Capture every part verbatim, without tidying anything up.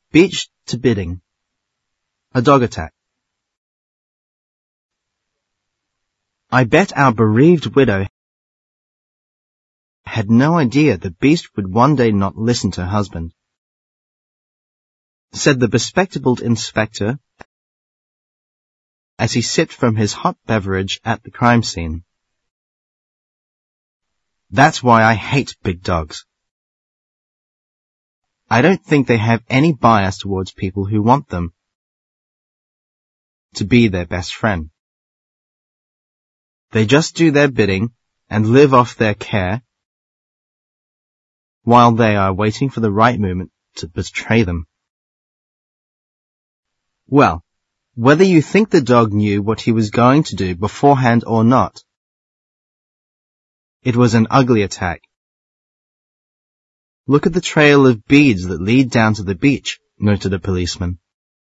Beach to bidding. A dog attack. I bet our bereaved widow had no idea the beast would one day not listen to her husband, said the bespectacled inspector as he sipped from his hot beverage at the crime scene. That's why I hate big dogs. I don't think they have any bias towards people who want them to be their best friend. They just do their bidding and live off their care while they are waiting for the right moment to betray them. Well, whether you think the dog knew what he was going to do beforehand or not, it was an ugly attack. Look at the trail of beads that lead down to the beach, noted a policeman.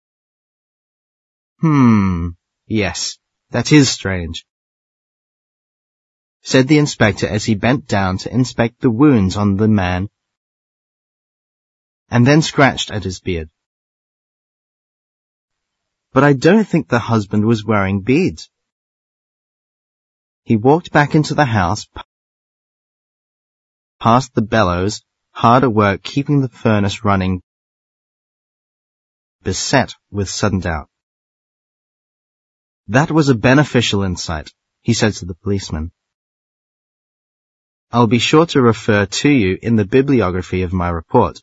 Hmm, yes, that is strange, said the inspector as he bent down to inspect the wounds on the man and then scratched at his beard. But I don't think the husband was wearing beads. He walked back into the house, past the bellows, hard at work keeping the furnace running, beset with sudden doubt. That was a beneficial insight, he said to the policeman. I'll be sure to refer to you in the bibliography of my report.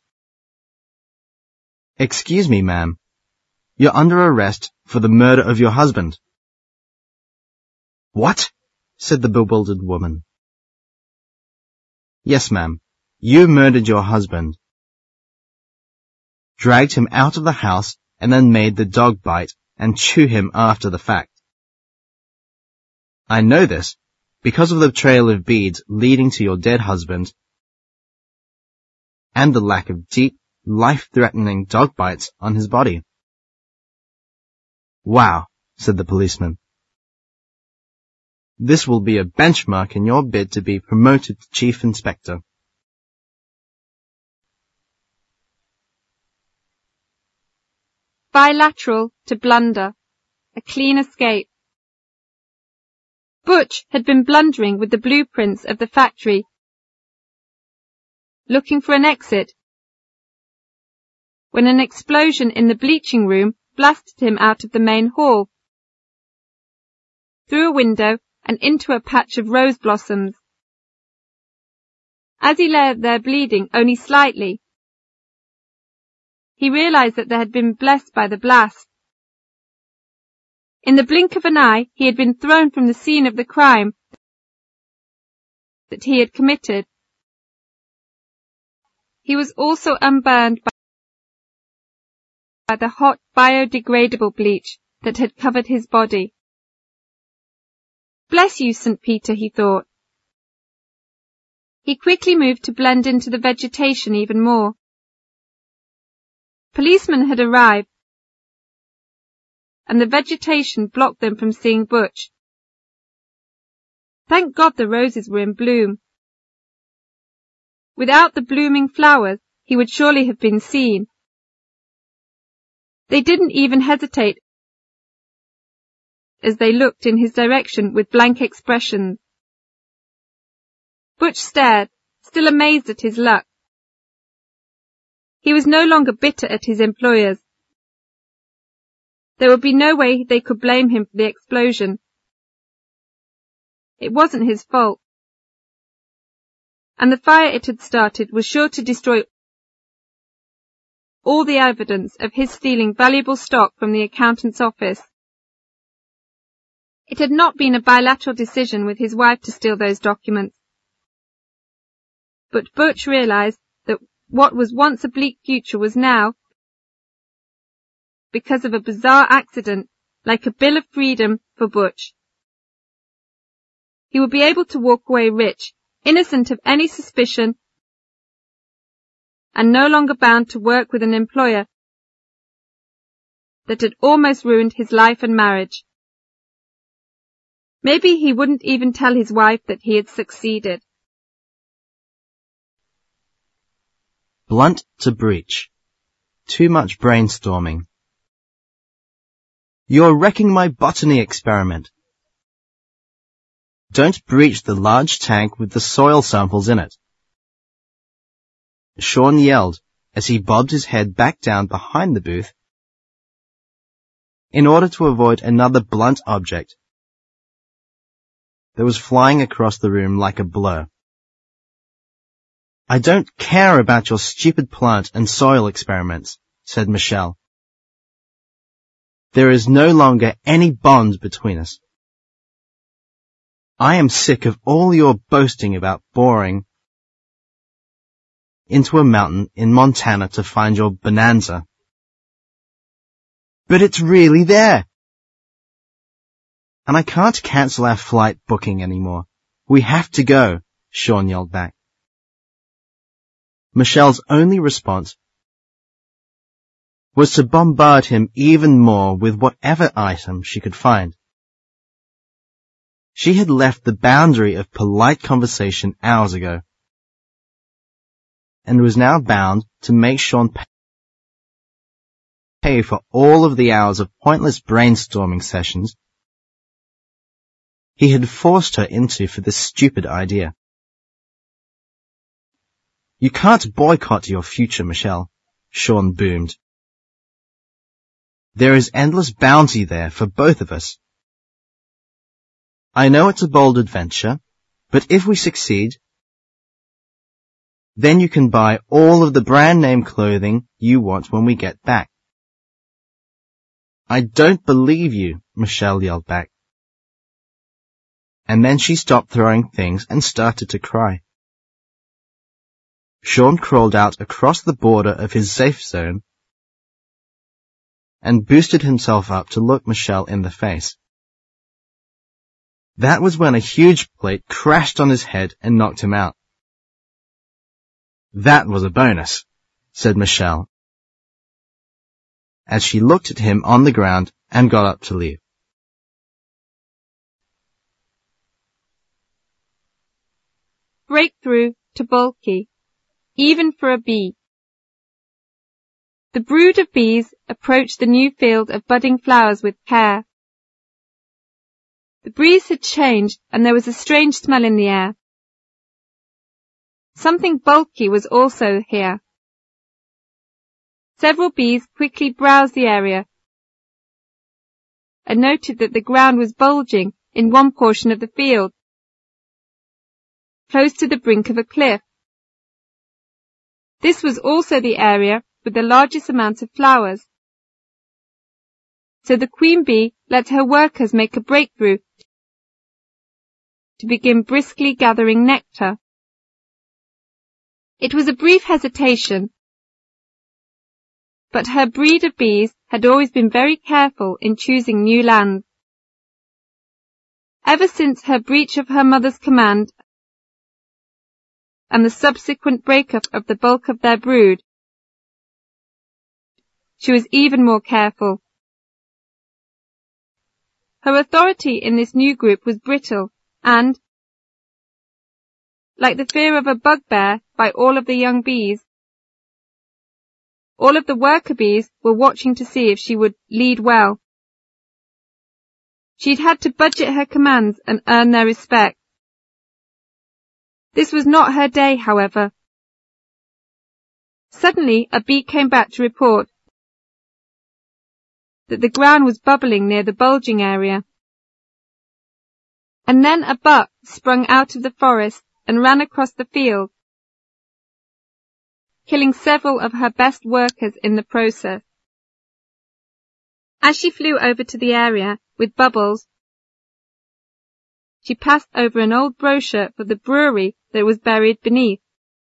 Excuse me, ma'am. You're under arrest for the murder of your husband. What? Said the bewildered woman. Yes, ma'am. You murdered your husband, dragged him out of the house, and then made the dog bite and chew him after the fact. I know this because of the trail of beads leading to your dead husband and the lack of deep, life-threatening dog bites on his body. Wow, said the policeman. This will be a benchmark in your bid to be promoted to chief inspector. Bilateral to blunder. A clean escape. Butch had been blundering with the blueprints of the factory, looking for an exit, when an explosion in the bleaching room blasted him out of the main hall, through a window and into a patch of rose blossoms. As he lay there bleeding only slightly, he realized that they had been blessed by the blast. In the blink of an eye, he had been thrown from the scene of the crime that he had committed. He was also unburned by the hot biodegradable bleach that had covered his body. Bless you, Saint Peter, he thought. He quickly moved to blend into the vegetation even more. Policemen had arrived, and the vegetation blocked them from seeing Butch. Thank God the roses were in bloom. Without the blooming flowers, he would surely have been seen. They didn't even hesitate as they looked in his direction with blank expressions. Butch stared, still amazed at his luck. He was no longer bitter at his employers. There would be no way they could blame him for the explosion. It wasn't his fault. And the fire it had started was sure to destroy all the evidence of his stealing valuable stock from the accountant's office. It had not been a bilateral decision with his wife to steal those documents. But Butch realized that what was once a bleak future was now, because of a bizarre accident, like a bill of freedom for Butch. He would be able to walk away rich, innocent of any suspicion, and no longer bound to work with an employer that had almost ruined his life and marriage. Maybe he wouldn't even tell his wife that he had succeeded. Blunt to breech. too much brainstorming. You're wrecking my botany experiment. Don't breach the large tank with the soil samples in it. Sean yelled as he bobbed his head back down behind the booth in order to avoid another blunt object that was flying across the room like a blow. I don't care about your stupid plant and soil experiments, said Michelle. There is no longer any bond between us. I am sick of all your boasting about boring into a mountain in Montana to find your bonanza. But it's really there. And I can't cancel our flight booking anymore. We have to go, Sean yelled back. Michelle's only response was to bombard him even more with whatever item she could find. She had left the boundary of polite conversation hours ago, and was now bound to make Sean pay for all of the hours of pointless brainstorming sessions he had forced her into for this stupid idea. You can't boycott your future, Michelle, Sean boomed. There is endless bounty there for both of us. I know it's a bold adventure, but if we succeed, then you can buy all of the brand name clothing you want when we get back. I don't believe you, Michelle yelled back. And then she stopped throwing things and started to cry. Sean crawled out across the border of his safe zone and boosted himself up to look Michelle in the face. That was when a huge plate crashed on his head and knocked him out. That was a bonus, said Michelle, as she looked at him on the ground and got up to leave. Breakthrough to bulky, even for a bee. The brood of bees approached the new field of budding flowers with care. The breeze had changed and there was a strange smell in the air. Something bulky was also here. Several bees quickly browsed the area and noted that the ground was bulging in one portion of the field, close to the brink of a cliff. This was also the area with the largest amount of flowers. So the queen bee let her workers make a breakthrough to begin briskly gathering nectar. It was a brief hesitation, but her breed of bees had always been very careful in choosing new lands. Ever since her breach of her mother's command and the subsequent breakup of the bulk of their brood, she was even more careful. Her authority in this new group was brittle and, like the fear of a bugbear by all of the young bees, all of the worker bees were watching to see if she would lead well. She'd had to budget her commands and earn their respect. This was not her day, however. Suddenly, a bee came back to report that the ground was bubbling near the bulging area. And then a buck sprung out of the forest and ran across the field, killing several of her best workers in the process. As she flew over to the area with Bubbles, she passed over an old brochure for the brewery that was buried beneath.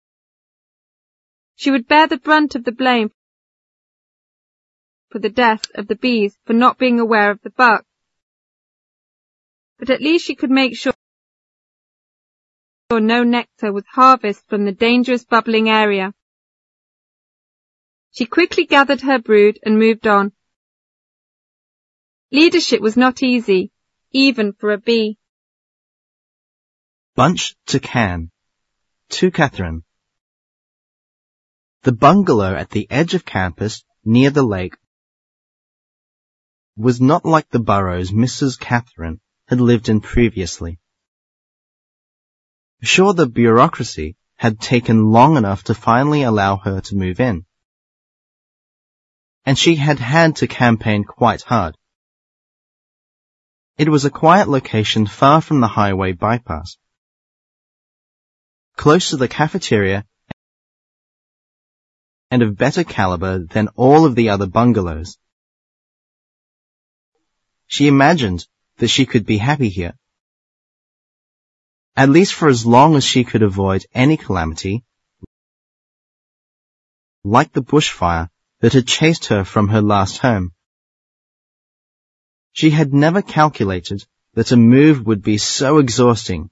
She would bear the brunt of the blame for the death of the bees for not being aware of the buck, but at least she could make sure no nectar was harvested from the dangerous bubbling area. She quickly gathered her brood and moved on. Leadership was not easy, even for a bee. Bunch to can. To Catherine. The bungalow at the edge of campus near the lake was not like the burrows Missus Catherine had lived in previously. Sure, the bureaucracy had taken long enough to finally allow her to move in, and she had had to campaign quite hard. It was a quiet location far from the highway bypass, close to the cafeteria and of better caliber than all of the other bungalows. She imagined that she could be happy here, at least for as long as she could avoid any calamity, like the bushfire that had chased her from her last home. She had never calculated that a move would be so exhausting,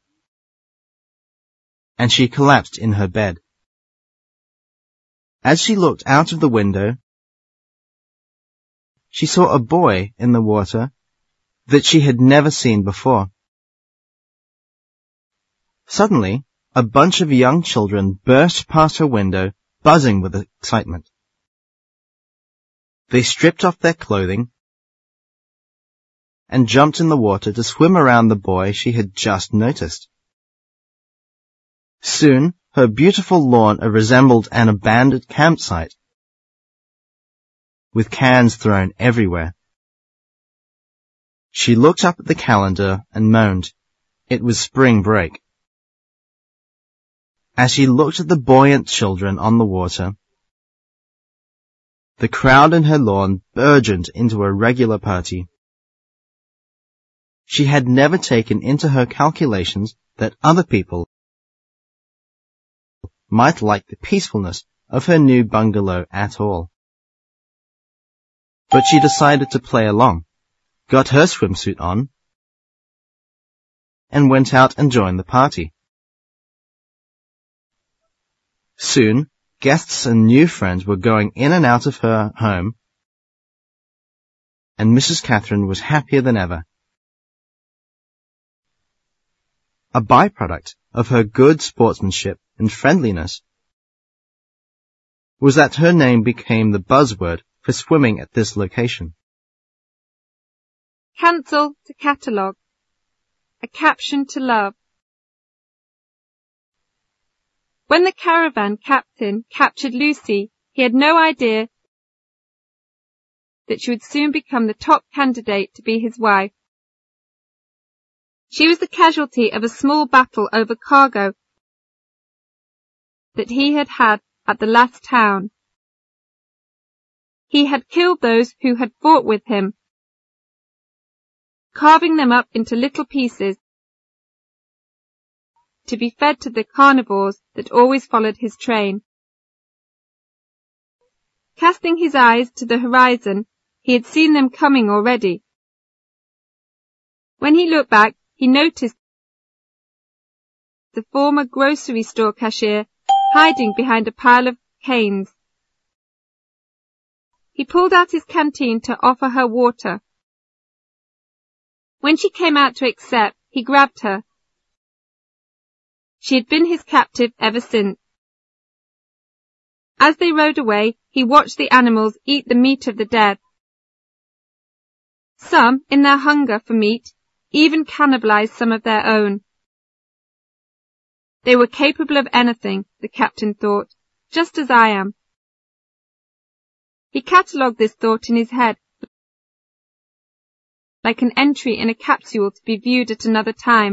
and she collapsed in her bed. As she looked out of the window, she saw a boy in the water that she had never seen before. Suddenly, a bunch of young children burst past her window, buzzing with excitement. They stripped off their clothing and jumped in the water to swim around the boy she had just noticed. Soon, her beautiful lawn resembled an abandoned campsite, with cans thrown everywhere. She looked up at the calendar and moaned. It was spring break. As she looked at the buoyant children on the water, the crowd in her lawn burgeoned into a regular party. She had never taken into her calculations that other people might like the peacefulness of her new bungalow at all. But she decided to play along, got her swimsuit on, and went out and joined the party. Soon, guests and new friends were going in and out of her home, and Missus Catherine was happier than ever. A byproduct of her good sportsmanship and friendliness was that her name became the buzzword for swimming at this location. Cancel to catalogue. A caption to love. When the caravan captain captured Lucy, he had no idea that she would soon become the top candidate to be his wife. She was the casualty of a small battle over cargo that he had had at the last town. He had killed those who had fought with him, carving them up into little pieces to be fed to the carnivores that always followed his train. Casting his eyes to the horizon, he had seen them coming already. When he looked back, he noticed the former grocery store cashier hiding behind a pile of canes. He pulled out his canteen to offer her water. When she came out to accept, he grabbed her. She had been his captive ever since. As they rode away, he watched the animals eat the meat of the dead. Some, in their hunger for meat, even cannibalized some of their own. They were capable of anything, the captain thought, just as I am. He catalogued this thought in his head, like an entry in a capsule to be viewed at another time.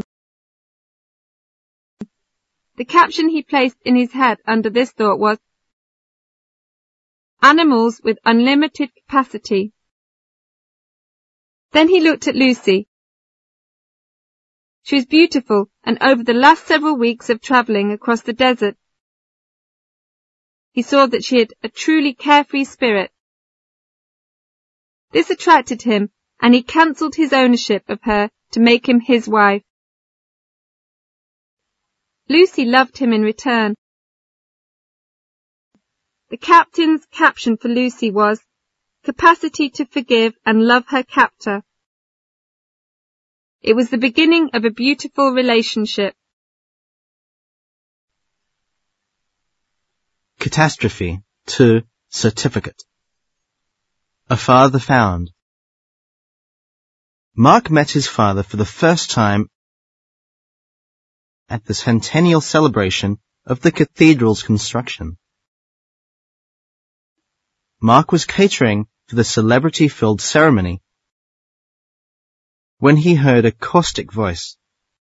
The caption he placed in his head under this thought was, Animals with unlimited capacity. Then he looked at Lucy. She was beautiful, and over the last several weeks of travelling across the desert, he saw that she had a truly carefree spirit. This attracted him, and he cancelled his ownership of her to make him his wife. Lucy loved him in return. The captain's caption for Lucy was, Capacity to forgive and love her captor. It was the beginning of a beautiful relationship. Catastrophe to certificate. A Father Found. Mark met his father for the first time at the centennial celebration of the cathedral's construction. Mark was catering for the celebrity-filled ceremony when he heard a caustic voice.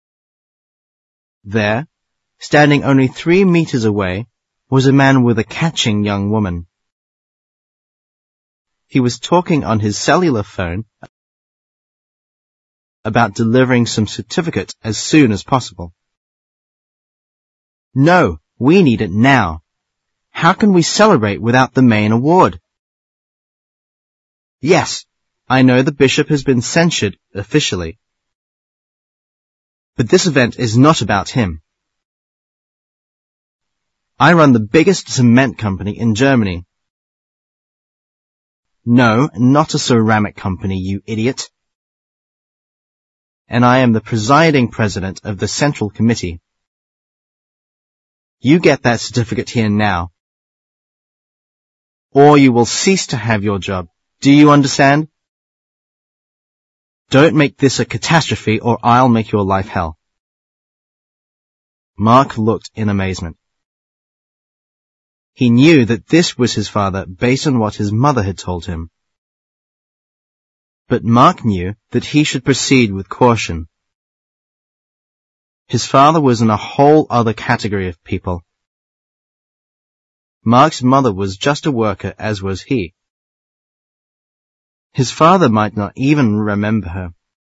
There, standing only three meters away, was a man with a catching young woman. He was talking on his cellular phone about delivering some certificate as soon as possible. No, we need it now. How can we celebrate without the main award? Yes, I know the bishop has been censured officially. But this event is not about him. I run the biggest cement company in Germany. No, not a ceramic company, you idiot. And I am the presiding president of the Central Committee. You get that certificate here now, or you will cease to have your job. Do you understand? Don't make this a catastrophe, or I'll make your life hell. Mark looked in amazement. He knew that this was his father based on what his mother had told him. But Mark knew that he should proceed with caution. His father was in a whole other category of people. Mark's mother was just a worker, as was he. His father might not even remember her.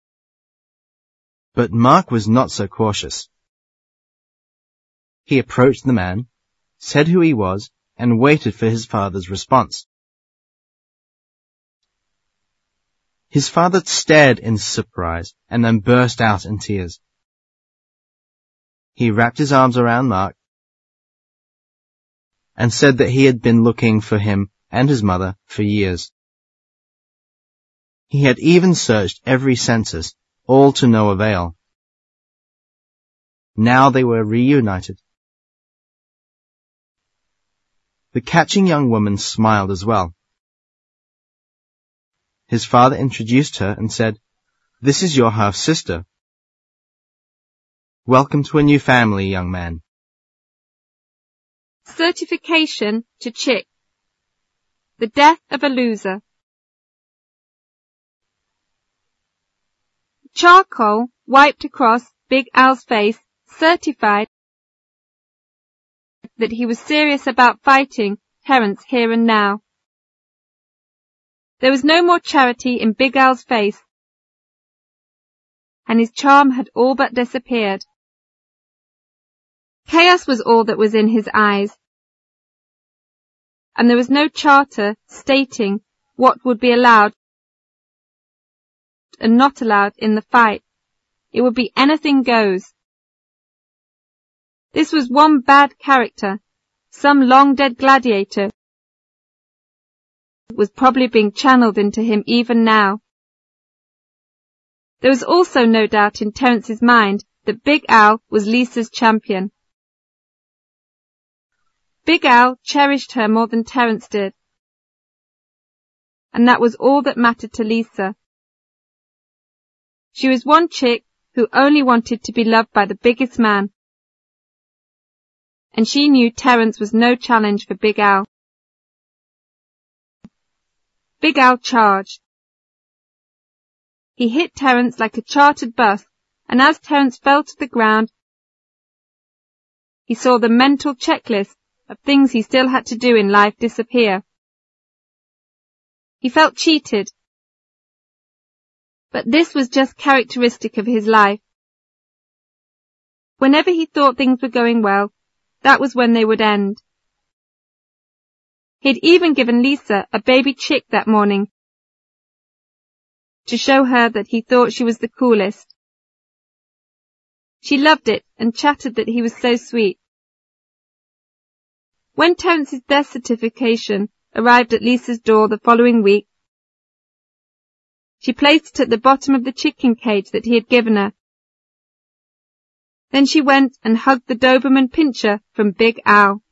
But Mark was not so cautious. He approached the man, said who he was, and waited for his father's response. His father stared in surprise and then burst out in tears. He wrapped his arms around Mark and said that he had been looking for him and his mother for years. He had even searched every census, all to no avail. Now they were reunited. The catching young woman smiled as well. His father introduced her and said, "This is your half-sister. Welcome to a new family, young man." Certification to Chick. The death of a loser. Charcoal wiped across Big Al's face certified that he was serious about fighting Terence here and now. There was no more charity in Big Al's face, and his charm had all but disappeared. Chaos was all that was in his eyes, and there was no charter stating what would be allowed and not allowed in the fight. It would be anything goes. This was one bad character, some long-dead gladiator, was probably being channeled into him even now. There was also no doubt in Terence's mind that Big Al was Lisa's champion. Big Al cherished her more than Terence did, and that was all that mattered to Lisa. She was one chick who only wanted to be loved by the biggest man, and she knew Terence was no challenge for Big Al. Big Al charged. He hit Terence like a chartered bus, and as Terence fell to the ground, he saw the mental checklist of things he still had to do in life disappear. He felt cheated, but this was just characteristic of his life. Whenever he thought things were going well, that was when they would end. He'd even given Lisa a baby chick that morning to show her that he thought she was the coolest. She loved it and chattered that he was so sweet. When Terence's death certification arrived at Lisa's door the following week, she placed it at the bottom of the chicken cage that he had given her. Then she went and hugged the Doberman Pinscher from Big Al.